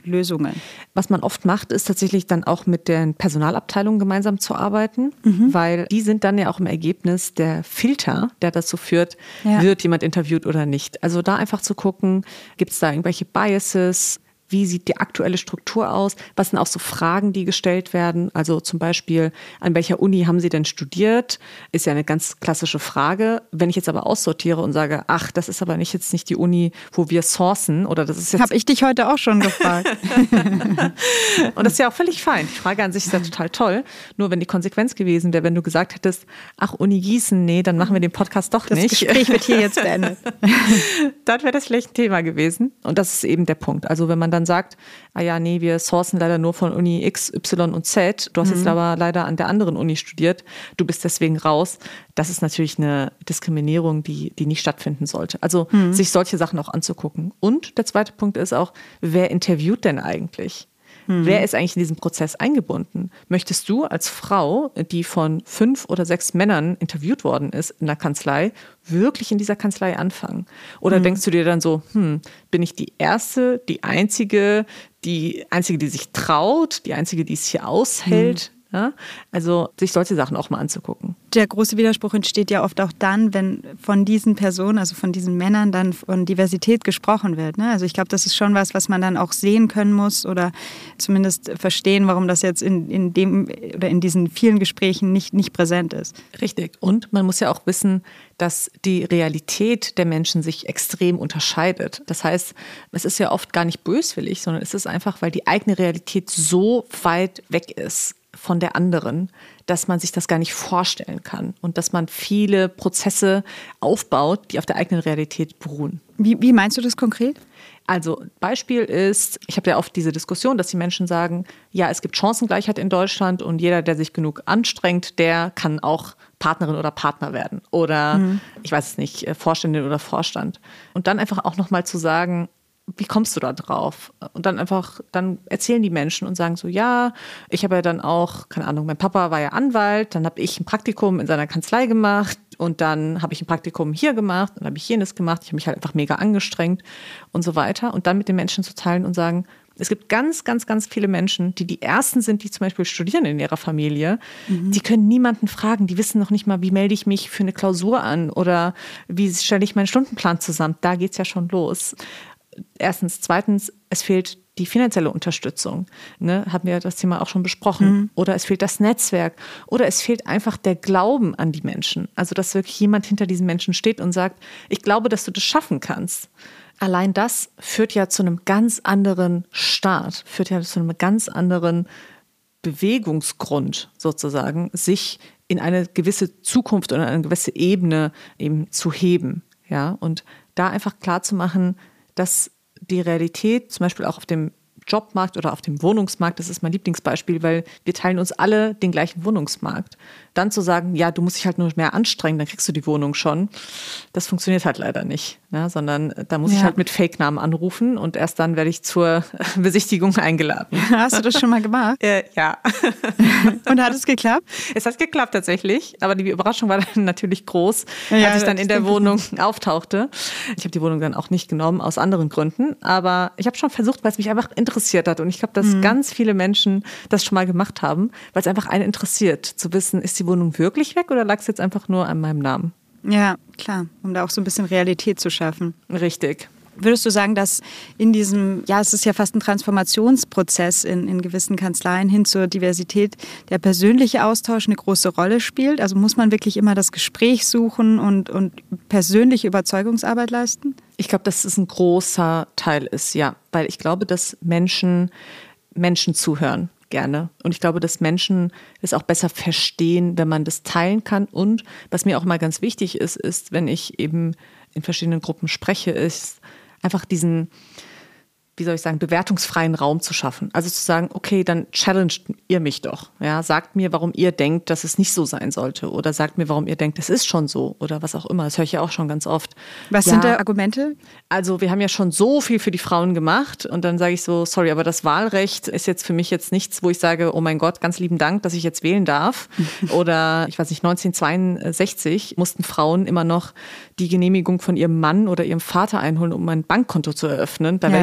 S1: Lösungen?
S2: Was man oft macht, ist tatsächlich dann auch mit den Personalabteilungen gemeinsam zu arbeiten, mhm. weil die sind dann ja auch im Ergebnis der Filter, der dazu führt, ja. wird jemand interviewt oder nicht. Also da einfach zu gucken, gibt es da irgendwelche Biases? Wie sieht die aktuelle Struktur aus? Was sind auch so Fragen, die gestellt werden? Also zum Beispiel, an welcher Uni haben Sie denn studiert? Ist ja eine ganz klassische Frage. Wenn ich jetzt aber aussortiere und sage, ach, das ist aber nicht jetzt nicht die Uni, wo wir sourcen, oder das ist jetzt...
S1: Habe ich dich heute auch schon gefragt.
S2: Und das ist ja auch völlig fein. Die Frage an sich ist ja total toll. Nur wenn die Konsequenz gewesen wäre, wenn du gesagt hättest, ach, Uni Gießen, nee, dann machen wir den Podcast doch
S1: das
S2: nicht.
S1: Das Gespräch wird hier jetzt beendet.
S2: Dann wäre das vielleicht ein Thema gewesen. Und das ist eben der Punkt. Also wenn man dann sagt, ah ja, nee, wir sourcen leider nur von Uni X, Y und Z. Du hast mhm. jetzt aber leider an der anderen Uni studiert. Du bist deswegen raus. Das ist natürlich eine Diskriminierung, die, die nicht stattfinden sollte. Also mhm. sich solche Sachen auch anzugucken. Und der zweite Punkt ist auch, wer interviewt denn eigentlich? Mhm. Wer ist eigentlich in diesen Prozess eingebunden? Möchtest du als Frau, die von fünf oder sechs Männern interviewt worden ist in der Kanzlei, wirklich in dieser Kanzlei anfangen? Oder mhm. denkst du dir dann so, hm, bin ich die Erste, die Einzige, die Einzige, die sich traut, die Einzige, die es hier aushält? Mhm. Ja? Also sich solche Sachen auch mal anzugucken.
S1: Der große Widerspruch entsteht ja oft auch dann, wenn von diesen Personen, also von diesen Männern, dann von Diversität gesprochen wird. Ne? Also ich glaube, das ist schon was, was man dann auch sehen können muss oder zumindest verstehen, warum das jetzt in, in dem oder in diesen vielen Gesprächen nicht, nicht präsent ist.
S2: Richtig. Und man muss ja auch wissen, dass die Realität der Menschen sich extrem unterscheidet. Das heißt, es ist ja oft gar nicht böswillig, sondern es ist einfach, weil die eigene Realität so weit weg ist von der anderen, dass man sich das gar nicht vorstellen kann und dass man viele Prozesse aufbaut, die auf der eigenen Realität beruhen.
S1: Wie, wie meinst du das konkret?
S2: Also Beispiel ist, ich habe ja oft diese Diskussion, dass die Menschen sagen, ja, es gibt Chancengleichheit in Deutschland und jeder, der sich genug anstrengt, der kann auch Partnerin oder Partner werden oder, mhm. ich weiß es nicht, Vorständin oder Vorstand. Und dann einfach auch nochmal zu sagen, wie kommst du da drauf? Und dann einfach, dann erzählen die Menschen und sagen so, ja, ich habe ja dann auch, keine Ahnung, mein Papa war ja Anwalt, dann habe ich ein Praktikum in seiner Kanzlei gemacht und dann habe ich ein Praktikum hier gemacht und habe ich jenes gemacht. Ich habe mich halt einfach mega angestrengt und so weiter. Und dann mit den Menschen zu teilen und sagen, es gibt ganz, ganz, ganz viele Menschen, die die Ersten sind, die zum Beispiel studieren in ihrer Familie. Mhm. Die können niemanden fragen. Die wissen noch nicht mal, wie melde ich mich für eine Klausur an oder wie stelle ich meinen Stundenplan zusammen. Da geht's ja schon los. Erstens. Zweitens, es fehlt die finanzielle Unterstützung. Ne, haben wir das Thema auch schon besprochen. Mhm. Oder es fehlt das Netzwerk. Oder es fehlt einfach der Glauben an die Menschen. Also, dass wirklich jemand hinter diesen Menschen steht und sagt, ich glaube, dass du das schaffen kannst. Allein das führt ja zu einem ganz anderen Start, führt ja zu einem ganz anderen Bewegungsgrund sozusagen, sich in eine gewisse Zukunft oder eine gewisse Ebene eben zu heben. Ja, und da einfach klar zu machen, dass die Realität zum Beispiel auch auf dem Jobmarkt oder auf dem Wohnungsmarkt, das ist mein Lieblingsbeispiel, weil wir teilen uns alle den gleichen Wohnungsmarkt. Dann zu sagen, ja, du musst dich halt nur mehr anstrengen, dann kriegst du die Wohnung schon, das funktioniert halt leider nicht, ne? Sondern da muss ja. ich halt mit Fake-Namen anrufen und erst dann werde ich zur Besichtigung eingeladen.
S1: Hast du das schon mal gemacht?
S2: äh, ja.
S1: Und hat es geklappt?
S2: Es hat geklappt tatsächlich, aber die Überraschung war dann natürlich groß, ja, als ich dann in der Wohnung auftauchte. Ich habe die Wohnung dann auch nicht genommen, aus anderen Gründen, aber ich habe schon versucht, weil es mich einfach interessiert hat und ich glaube, dass mhm. ganz viele Menschen das schon mal gemacht haben, weil es einfach einen interessiert, zu wissen, ist die Wohnung wirklich weg oder lag es jetzt einfach nur an meinem Namen?
S1: Ja, klar, um da auch so ein bisschen Realität zu schaffen.
S2: Richtig.
S1: Würdest du sagen, dass in diesem, ja, es ist ja fast ein Transformationsprozess in, in gewissen Kanzleien hin zur Diversität, der persönliche Austausch eine große Rolle spielt? Also muss man wirklich immer das Gespräch suchen und, und persönliche Überzeugungsarbeit leisten?
S2: Ich glaube, dass es ein großer Teil ist, ja. Weil ich glaube, dass Menschen Menschen zuhören gerne. Und ich glaube, dass Menschen es auch besser verstehen, wenn man das teilen kann. Und was mir auch mal ganz wichtig ist, ist, wenn ich eben in verschiedenen Gruppen spreche, ist einfach diesen, wie soll ich sagen, bewertungsfreien Raum zu schaffen. Also zu sagen, okay, dann challenged ihr mich doch. Ja, sagt mir, warum ihr denkt, dass es nicht so sein sollte. Oder sagt mir, warum ihr denkt, es ist schon so. Oder was auch immer. Das höre ich ja auch schon ganz oft.
S1: Was
S2: ja,
S1: sind da Argumente?
S2: Also wir haben ja schon so viel für die Frauen gemacht. Und dann sage ich so, sorry, aber das Wahlrecht ist jetzt für mich jetzt nichts, wo ich sage, oh mein Gott, ganz lieben Dank, dass ich jetzt wählen darf. Oder ich weiß nicht, neunzehnhundertzweiundsechzig mussten Frauen immer noch die Genehmigung von ihrem Mann oder ihrem Vater einholen, um ein Bankkonto zu eröffnen. Da ja, werde ich jetzt auch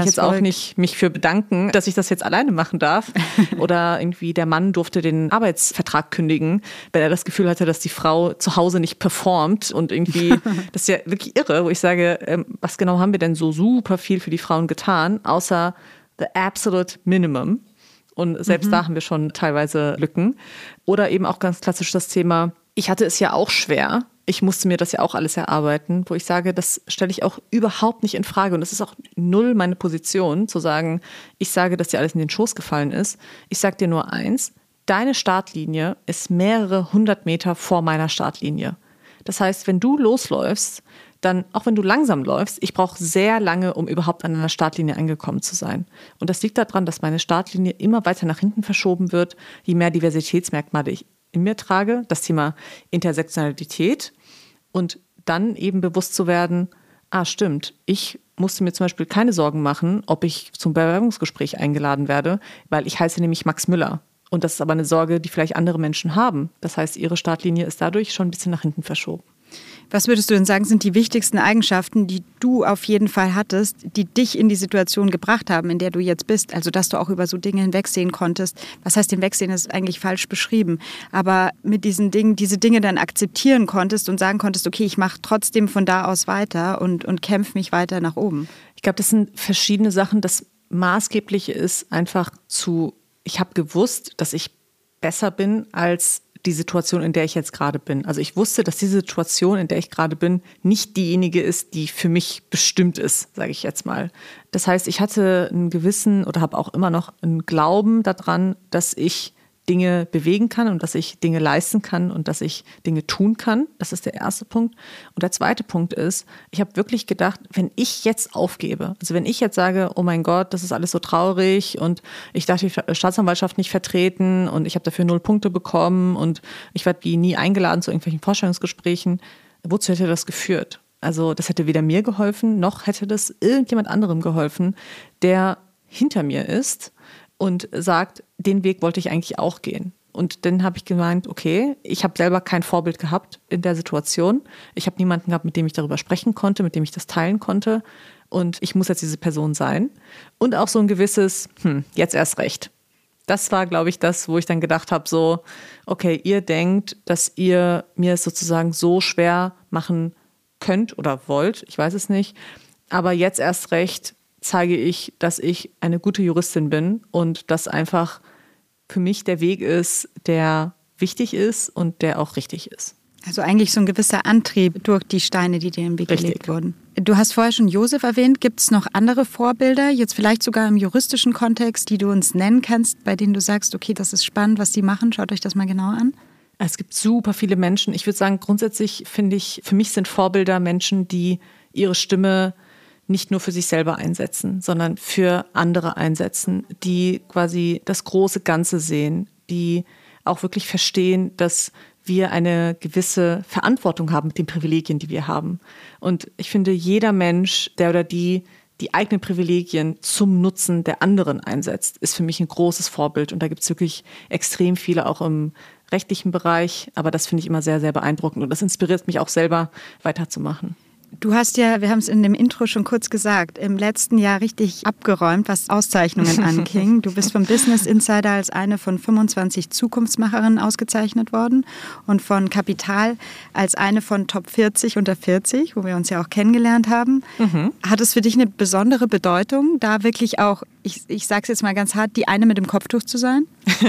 S2: nicht mich für bedanken, dass ich das jetzt alleine machen darf. Oder irgendwie der Mann durfte den Arbeitsvertrag kündigen, wenn er das Gefühl hatte, dass die Frau zu Hause nicht performt. Und irgendwie, das ist ja wirklich irre, wo ich sage, ähm, was genau haben wir denn so super viel für die Frauen getan, außer the absolute minimum. Und selbst mhm. da haben wir schon teilweise Lücken. Oder eben auch ganz klassisch das Thema, ich hatte es ja auch schwer. Ich musste mir das ja auch alles erarbeiten, wo ich sage, das stelle ich auch überhaupt nicht in Frage. Und das ist auch null meine Position, zu sagen, ich sage, dass dir alles in den Schoß gefallen ist. Ich sage dir nur eins, deine Startlinie ist mehrere hundert Meter vor meiner Startlinie. Das heißt, wenn du losläufst, dann, auch wenn du langsam läufst, ich brauche sehr lange, um überhaupt an einer Startlinie angekommen zu sein. Und das liegt daran, dass meine Startlinie immer weiter nach hinten verschoben wird, je mehr Diversitätsmerkmale ich in mir trage, das Thema Intersektionalität und dann eben bewusst zu werden, ah stimmt, ich musste mir zum Beispiel keine Sorgen machen, ob ich zum Bewerbungsgespräch eingeladen werde, weil ich heiße nämlich Max Müller. Und das ist aber eine Sorge, die vielleicht andere Menschen haben. Das heißt, ihre Startlinie ist dadurch schon ein bisschen nach hinten verschoben.
S1: Was würdest du denn sagen, sind die wichtigsten Eigenschaften, die du auf jeden Fall hattest, die dich in die Situation gebracht haben, in der du jetzt bist? Also, dass du auch über so Dinge hinwegsehen konntest. Was heißt hinwegsehen, ist eigentlich falsch beschrieben. Aber mit diesen Dingen, diese Dinge dann akzeptieren konntest und sagen konntest, okay, ich mache trotzdem von da aus weiter und, und kämpfe mich weiter nach oben.
S2: Ich glaube, das sind verschiedene Sachen. Das Maßgebliche ist einfach zu, ich habe gewusst, dass ich besser bin als die Situation, in der ich jetzt gerade bin. Also ich wusste, dass diese Situation, in der ich gerade bin, nicht diejenige ist, die für mich bestimmt ist, sage ich jetzt mal. Das heißt, ich hatte einen gewissen oder habe auch immer noch einen Glauben daran, dass ich Dinge bewegen kann und dass ich Dinge leisten kann und dass ich Dinge tun kann. Das ist der erste Punkt. Und der zweite Punkt ist, ich habe wirklich gedacht, wenn ich jetzt aufgebe, also wenn ich jetzt sage, oh mein Gott, das ist alles so traurig und ich darf die Staatsanwaltschaft nicht vertreten und ich habe dafür null Punkte bekommen und ich werde wie nie eingeladen zu irgendwelchen Vorstellungsgesprächen, wozu hätte das geführt? Also das hätte weder mir geholfen, noch hätte das irgendjemand anderem geholfen, der hinter mir ist und sagt, den Weg wollte ich eigentlich auch gehen. Und dann habe ich gemeint, okay, ich habe selber kein Vorbild gehabt in der Situation. Ich habe niemanden gehabt, mit dem ich darüber sprechen konnte, mit dem ich das teilen konnte. Und ich muss jetzt diese Person sein. Und auch so ein gewisses, hm, jetzt erst recht. Das war, glaube ich, das, wo ich dann gedacht habe, so, okay, ihr denkt, dass ihr mir es sozusagen so schwer machen könnt oder wollt, ich weiß es nicht. Aber jetzt erst recht zeige ich, dass ich eine gute Juristin bin und dass einfach für mich der Weg ist, der wichtig ist und der auch richtig ist.
S1: Also eigentlich so ein gewisser Antrieb durch die Steine, die dir im Weg
S2: Richtig.
S1: gelegt wurden. Du hast vorher schon Josef erwähnt. Gibt es noch andere Vorbilder, jetzt vielleicht sogar im juristischen Kontext, die du uns nennen kannst, bei denen du sagst, okay, das ist spannend, was die machen, schaut euch das mal genauer an?
S2: Es gibt super viele Menschen. Ich würde sagen, grundsätzlich finde ich, für mich sind Vorbilder Menschen, die ihre Stimme nicht nur für sich selber einsetzen, sondern für andere einsetzen, die quasi das große Ganze sehen, die auch wirklich verstehen, dass wir eine gewisse Verantwortung haben mit den Privilegien, die wir haben. Und ich finde, jeder Mensch, der oder die die eigenen Privilegien zum Nutzen der anderen einsetzt, ist für mich ein großes Vorbild. Und da gibt es wirklich extrem viele, auch im rechtlichen Bereich. Aber das finde ich immer sehr, sehr beeindruckend. Und das inspiriert mich auch selber, weiterzumachen.
S1: Du hast ja, wir haben es in dem Intro schon kurz gesagt, im letzten Jahr richtig abgeräumt, was Auszeichnungen anging. Du bist vom Business Insider als eine von fünfundzwanzig Zukunftsmacherinnen ausgezeichnet worden und von Kapital als eine von Top vierzig unter vierzig, wo wir uns ja auch kennengelernt haben. Mhm. Hat es für dich eine besondere Bedeutung, da wirklich auch, ich, ich sage es jetzt mal ganz hart, die eine mit dem Kopftuch zu sein?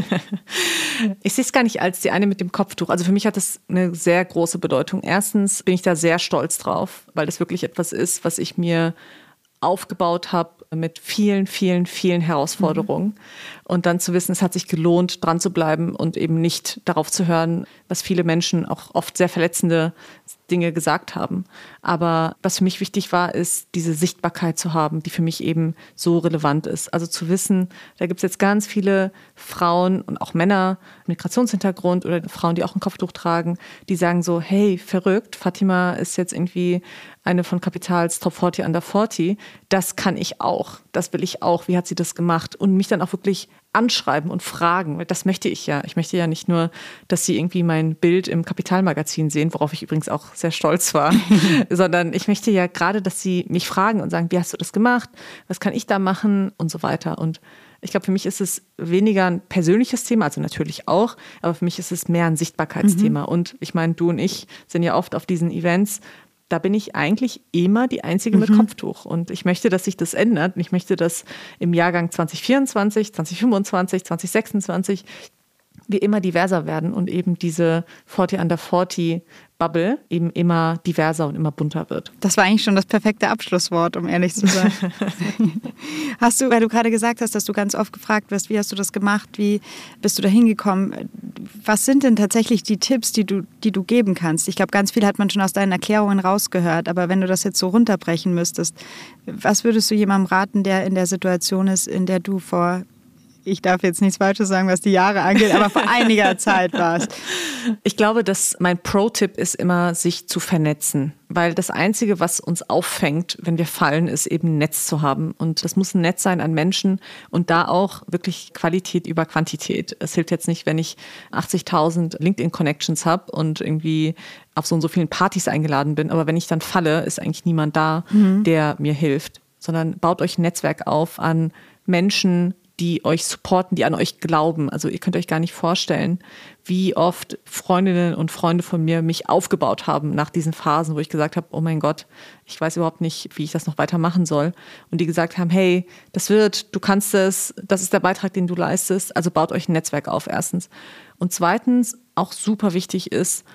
S2: Ich sehe es gar nicht als die eine mit dem Kopftuch. Also für mich hat das eine sehr große Bedeutung. Erstens bin ich da sehr stolz drauf, weil das wirklich etwas ist, was ich mir aufgebaut habe mit vielen, vielen, vielen Herausforderungen. Mhm. Und dann zu wissen, es hat sich gelohnt, dran zu bleiben und eben nicht darauf zu hören, was viele Menschen auch oft sehr verletzende Dinge gesagt haben. Aber was für mich wichtig war, ist, diese Sichtbarkeit zu haben, die für mich eben so relevant ist. Also zu wissen, da gibt es jetzt ganz viele Frauen und auch Männer mit Migrationshintergrund oder Frauen, die auch ein Kopftuch tragen, die sagen so, hey, verrückt, Fatima ist jetzt irgendwie eine von Kapitals Top vierzig Under vierzig, das kann ich auch, das will ich auch, wie hat sie das gemacht? Und mich dann auch wirklich anschreiben und fragen, weil das möchte ich ja. Ich möchte ja nicht nur, dass sie irgendwie mein Bild im Kapitalmagazin sehen, worauf ich übrigens auch sehr stolz war, sondern ich möchte ja gerade, dass sie mich fragen und sagen, wie hast du das gemacht? Was kann ich da machen? Und so weiter. Und ich glaube, für mich ist es weniger ein persönliches Thema, also natürlich auch, aber für mich ist es mehr ein Sichtbarkeitsthema. Mhm. Und ich meine, du und ich sind ja oft auf diesen Events, da bin ich eigentlich immer die Einzige mit mhm. Kopftuch. Und ich möchte, dass sich das ändert. Und ich möchte, dass im Jahrgang zwanzig vierundzwanzig, zwanzig fünfundzwanzig, zwanzig sechsundzwanzig wir immer diverser werden und eben diese vierzig Under vierzig Bubble eben immer diverser und immer bunter wird.
S1: Das war eigentlich schon das perfekte Abschlusswort, um ehrlich zu sein. Hast du, weil du gerade gesagt hast, dass du ganz oft gefragt wirst, wie hast du das gemacht, wie bist du da hingekommen? Was sind denn tatsächlich die Tipps, die du, die du geben kannst? Ich glaube, ganz viel hat man schon aus deinen Erklärungen rausgehört, aber wenn du das jetzt so runterbrechen müsstest, was würdest du jemandem raten, der in der Situation ist, in der du vor, ich darf jetzt nichts Falsches sagen, was die Jahre angeht, aber vor einiger Zeit warst?
S2: Ich glaube, dass mein Pro-Tipp ist immer, sich zu vernetzen. Weil das Einzige, was uns auffängt, wenn wir fallen, ist eben ein Netz zu haben. Und das muss ein Netz sein an Menschen und da auch wirklich Qualität über Quantität. Es hilft jetzt nicht, wenn ich achtzigtausend LinkedIn-Connections habe und irgendwie auf so und so vielen Partys eingeladen bin. Aber wenn ich dann falle, ist eigentlich niemand da, mhm. der mir hilft. Sondern baut euch ein Netzwerk auf an Menschen, die euch supporten, die an euch glauben. Also ihr könnt euch gar nicht vorstellen, wie oft Freundinnen und Freunde von mir mich aufgebaut haben nach diesen Phasen, wo ich gesagt habe, oh mein Gott, ich weiß überhaupt nicht, wie ich das noch weitermachen soll. Und die gesagt haben, hey, das wird, du kannst es, das ist der Beitrag, den du leistest. Also baut euch ein Netzwerk auf, erstens. Und zweitens, auch super wichtig ist,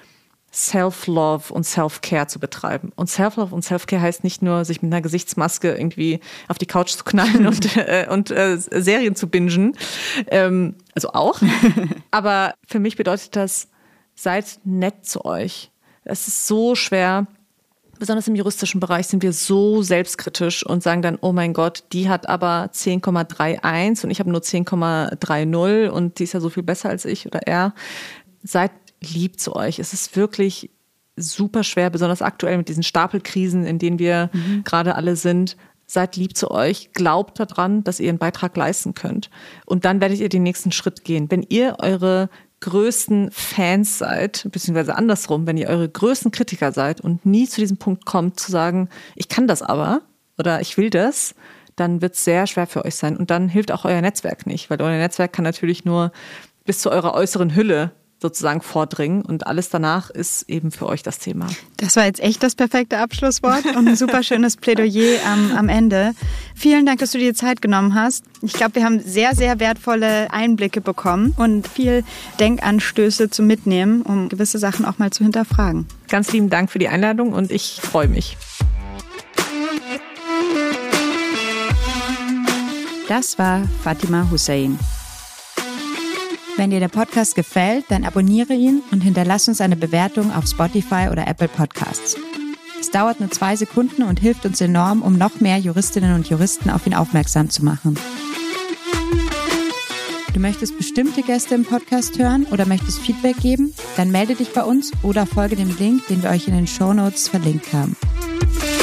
S2: Self-Love und Self-Care zu betreiben. Und Self-Love und Self-Care heißt nicht nur, sich mit einer Gesichtsmaske irgendwie auf die Couch zu knallen und, äh, und äh, Serien zu bingen. Ähm, also auch. Aber für mich bedeutet das, seid nett zu euch. Es ist so schwer. Besonders im juristischen Bereich sind wir so selbstkritisch und sagen dann, oh mein Gott, die hat aber zehn Komma einunddreißig und ich habe nur zehn Komma dreißig und die ist ja so viel besser als ich oder er. Seid lieb zu euch. Es ist wirklich super schwer, besonders aktuell mit diesen Stapelkrisen, in denen wir mhm. gerade alle sind. Seid lieb zu euch, glaubt daran, dass ihr einen Beitrag leisten könnt. Und dann werdet ihr den nächsten Schritt gehen. Wenn ihr eure größten Fans seid, beziehungsweise andersrum, wenn ihr eure größten Kritiker seid und nie zu diesem Punkt kommt, zu sagen, ich kann das aber oder ich will das, dann wird es sehr schwer für euch sein. Und dann hilft auch euer Netzwerk nicht, weil euer Netzwerk kann natürlich nur bis zu eurer äußeren Hülle sozusagen vordringen und alles danach ist eben für euch das Thema.
S1: Das war jetzt echt das perfekte Abschlusswort und ein super schönes Plädoyer am, am Ende. Vielen Dank, dass du dir Zeit genommen hast. Ich glaube, wir haben sehr, sehr wertvolle Einblicke bekommen und viel Denkanstöße zum Mitnehmen, um gewisse Sachen auch mal zu hinterfragen.
S2: Ganz lieben Dank für die Einladung und ich freue mich.
S1: Das war Fatima Hussein. Wenn dir der Podcast gefällt, dann abonniere ihn und hinterlass uns eine Bewertung auf Spotify oder Apple Podcasts. Es dauert nur zwei Sekunden und hilft uns enorm, um noch mehr Juristinnen und Juristen auf ihn aufmerksam zu machen. Du möchtest bestimmte Gäste im Podcast hören oder möchtest Feedback geben? Dann melde dich bei uns oder folge dem Link, den wir euch in den Shownotes verlinkt haben.